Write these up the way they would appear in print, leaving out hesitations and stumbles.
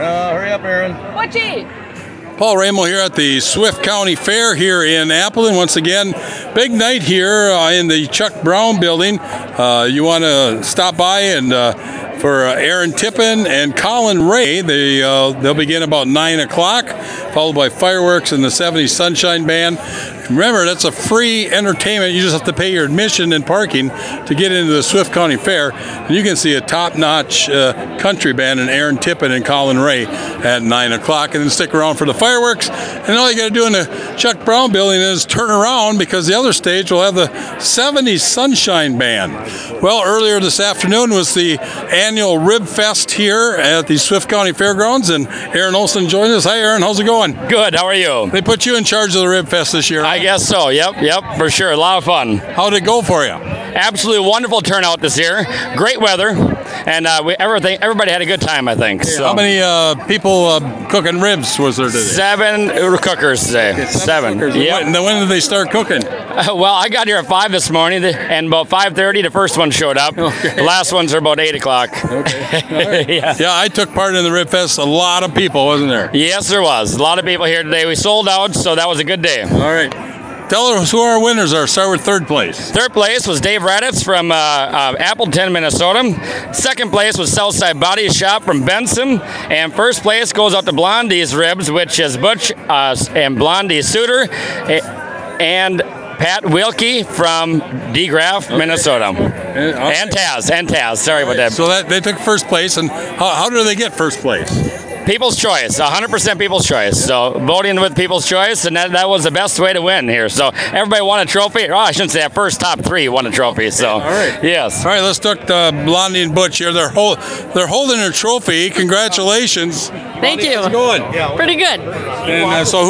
Hurry up, Aaron. Butchie! Paul Ramo here at the Swift County Fair here in Appleton. Once again, big night here in the Chuck Brown building. You want to stop by and for Aaron Tippin and Colin Ray. They'll begin about 9 o'clock, followed by fireworks and the 70s Sunshine Band. Remember, that's a free entertainment. You just have to pay your admission and parking to get into the Swift County Fair. And you can see a top-notch country band in Aaron Tippin and Colin Ray at 9 o'clock. And then stick around for the fireworks. And all you got to do in the Chuck Brown building is turn around, because the other stage will have the 70s Sunshine Band. Well, earlier this afternoon was the annual Rib Fest here at the Swift County Fairgrounds, and Aaron Olson joined us. Hi, Aaron. How's it going? Good. How are you? They put you in charge of the Rib Fest this year. I guess so. Yep, for sure. A lot of fun. How'd it go for you? Absolutely wonderful turnout this year. Great weather, and everybody had a good time, I think. So. How many people cooking ribs was there today? 7 cookers today. Okay, 7. Yep. And then when did they start cooking? Well, I got here at 5 this morning, and about 5:30 the first one showed up. Okay. The last ones are about 8 o'clock. Okay. Yeah. Yeah, I took part in the Rib Fest. A lot of people, wasn't there? Yes, there was. A lot of people here today. We sold out, so that was a good day. All right. Tell us who our winners are. Start with third place. Third place was Dave Raditz from Appleton, Minnesota. Second place was Southside Body Shop from Benson. And first place goes out to Blondie's Ribs, which is Butch and Blondie Suter. And Pat Wilkie from DeGraff, Minnesota. Okay. And Taz. Sorry about that. So they took first place. And how do they get first place? People's choice, 100% people's choice. So voting with people's choice, and that was the best way to win here. So everybody won a trophy. Oh, I shouldn't say that. First top 3 won a trophy. So all right. Yes. All right, let's talk to Blondie and Butch here. They're holding a trophy. Congratulations. Thank you. How's it going? Pretty good. And so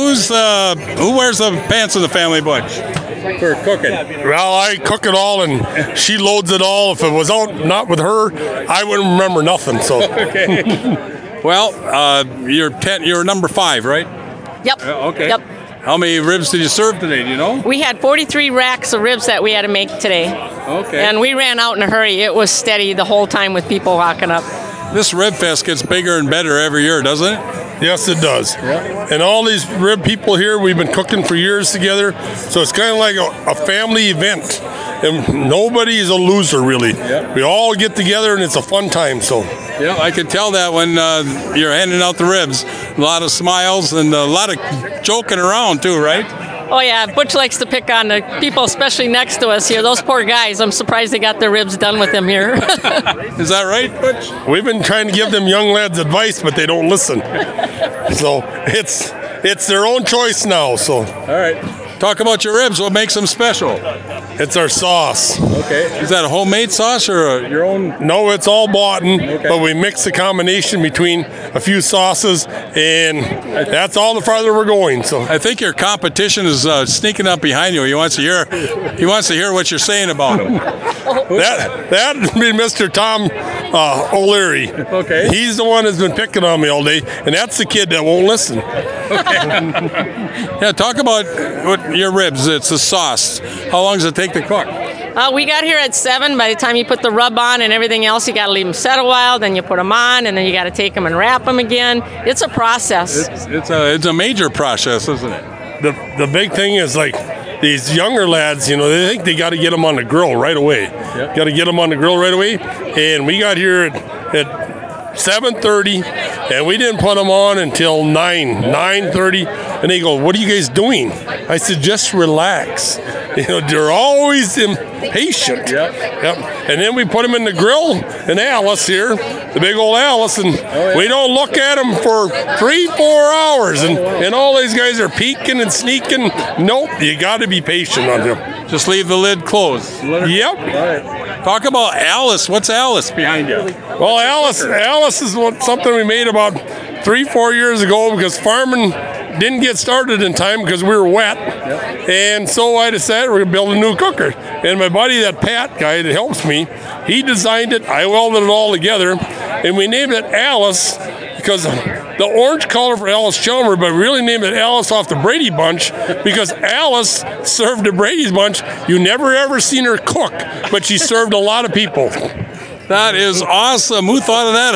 who wears the pants in the family, Butch? For cooking. Well, I cook it all, and she loads it all. If it was out not with her, I wouldn't remember nothing. So. Okay. Well, you're number 5, right? Yep. Okay. Yep. How many ribs did you serve today? Do you know? We had 43 racks of ribs that we had to make today. Okay. And we ran out in a hurry. It was steady the whole time with people walking up. This Rib Fest gets bigger and better every year, doesn't it? Yes, it does. Yeah. And all these rib people here, we've been cooking for years together, so it's kind of like a family event. And nobody is a loser, really. Yeah. We all get together, and it's a fun time. So. Yeah, I can tell that when you're handing out the ribs. A lot of smiles and a lot of joking around too, right? Oh, yeah. Butch likes to pick on the people, especially next to us here. Those poor guys. I'm surprised they got their ribs done with them here. Is that right, Butch? We've been trying to give them young lads advice, but they don't listen. So it's their own choice now. So. All right. Talk about your ribs. What makes them special? It's our sauce. Okay. Is that a homemade sauce or your own? No, it's all bought, Okay. but we mix a combination between a few sauces, and that's all the farther we're going. So I think your competition is sneaking up behind you. He wants to hear what you're saying about him. that'd be Mr. Tom O'Leary. Okay. He's the one that's been picking on me all day, and that's the kid that won't listen. Yeah, talk about your ribs. It's the sauce. How long does it take to cook? We got here at 7. By the time you put the rub on and everything else, you got to leave them set a while. Then you put them on, and then you got to take them and wrap them again. It's a process. It's a major process, isn't it? The big thing is like these younger lads, they think they got to get them on the grill right away. Yep. Got to get them on the grill right away. And we got here at 7:30, and we didn't put them on until 9:30. And they go, "What are you guys doing?" I said, "Just relax." They're always impatient. Yep. And then we put them in the grill, and Alice here, the big old Alice, and we don't look at them for 3-4 hours, and all these guys are peeking and sneaking. Nope, you got to be patient on them. Just leave the lid closed. Yep. All right. Talk about Alice. What's Alice behind you? Well, Alice is something we made about 3-4 years ago because farming didn't get started in time because we were wet. Yep. And so I decided we're going to build a new cooker. And my buddy, that Pat guy that helps me, he designed it. I welded it all together. And we named it Alice because the orange color for Alice Chalmers, but we really named it Alice off the Brady Bunch because Alice served the Brady's Bunch. You never ever seen her cook, but she served a lot of people. That is awesome. Who thought of that?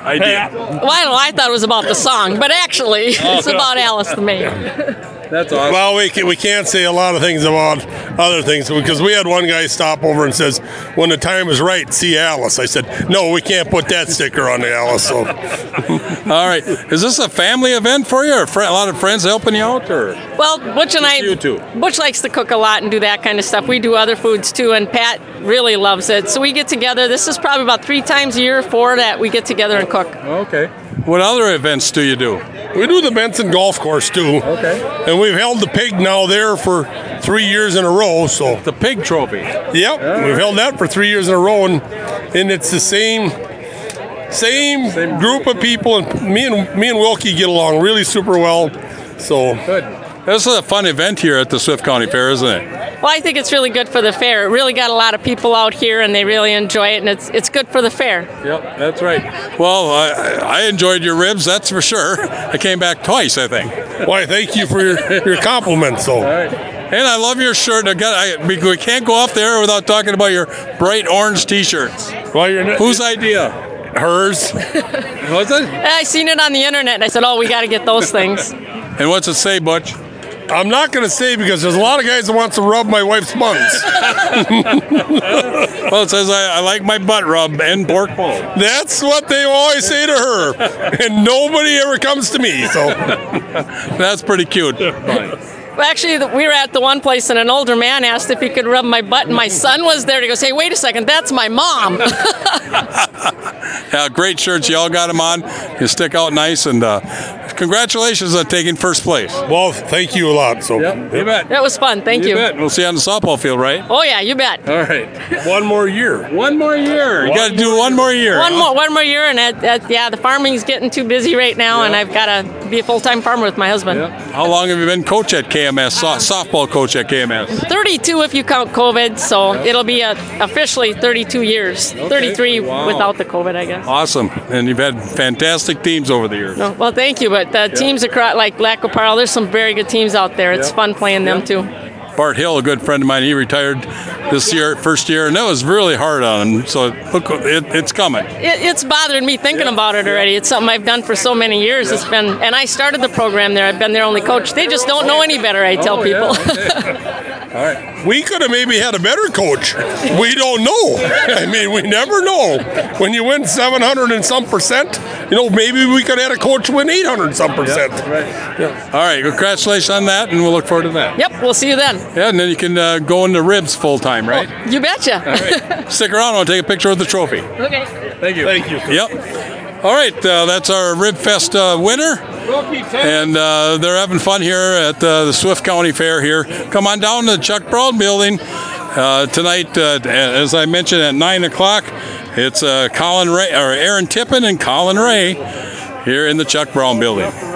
idea. Well, I thought it was about the song, but actually, it's about Alice the maid. That's awesome. Well, we can't say a lot of things about other things because we had one guy stop over and says, when the time is right, see Alice. I said, no, we can't put that sticker on the Alice. So. All right. Is this a family event for you, or a lot of friends helping you out? Or? Well, Butch and you two? Butch likes to cook a lot and do that kind of stuff. We do other foods too, and Pat really loves it. So we get together. This is probably about 3 times a year, 4 that we get together and cook. Okay. What other events do you do? We do the Benson Golf Course too. Okay. And we've held the pig now there for 3 years in a row. So The pig trophy. Yep, we've held that for 3 years in a row, and it's the same group of people, and me and Wilkie get along really super well. So Good. This is a fun event here at the Swift County Fair, isn't it? Well, I think it's really good for the fair. It really got a lot of people out here, and they really enjoy it, and it's good for the fair. Yep, that's right. Well, I enjoyed your ribs, that's for sure. I came back twice, I think. why, thank you for your compliments. So. And I love your shirt. We can't go off there without talking about your bright orange T-shirts. Well, Whose idea? Hers. Was it? I seen it on the internet, and I said, oh, we got to get those things. And what's it say, Butch? I'm not going to say because there's a lot of guys that wants to rub my wife's buns. Well, it says I like my butt rub and pork bowl. That's what they always say to her, and nobody ever comes to me. So That's pretty cute. Well, actually, we were at the one place, and an older man asked if he could rub my butt, and my son was there. He goes, hey, wait a second, that's my mom. Yeah, great shirts. You all got them on. You stick out nice, and congratulations on taking first place. well, thank you a lot. So You bet. That was fun. Thank you. bet. We'll see you on the softball field, right? Oh, yeah, you bet. All right. one more year. One more year. You got to do one more year. One more year, and the farming's getting too busy right now, and I've got to be a full-time farmer with my husband. How long have you been coach at KMS, softball coach at KMS? 32 if you count COVID, so it'll be officially 32 years. 33 Wow. without the COVID, I guess. Awesome. And you've had fantastic teams over the years. Well, thank you, but the teams across, like Lac-Qui-Parle, there's some very good teams out there. It's fun playing them, too. Bart Hill, a good friend of mine, he retired this year, first year, and that was really hard on him. So look, it's coming. It's bothering me thinking about it already. It's something I've done for so many years. It's been, and I started the program there. I've been their only coach. They just don't know any better, I tell people. All right. We could have maybe had a better coach. We don't know. I mean, we never know. When you win 700 and some percent, maybe we could have had a coach win 800 and some percent. All right. Congratulations on that, and we'll look forward to that. Yep, we'll see you then. Yeah, and then you can go into ribs full time, right? You betcha. All right. Stick around. I'll take a picture of the trophy. Okay. Thank you. Thank you. Yep. All right. That's our Rib Fest winner. And they're having fun here at the Swift County Fair here. Come on down to the Chuck Brown Building tonight, as I mentioned, at 9 o'clock. It's Aaron Tippin and Colin Ray here in the Chuck Brown Building.